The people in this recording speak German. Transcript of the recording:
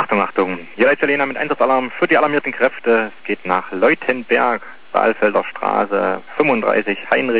Achtung, Achtung. Hier ist Jelena mit Einsatzalarm für die alarmierten Kräfte. Es geht nach Leutenberg, Saalfelder Straße 35, Heinrich.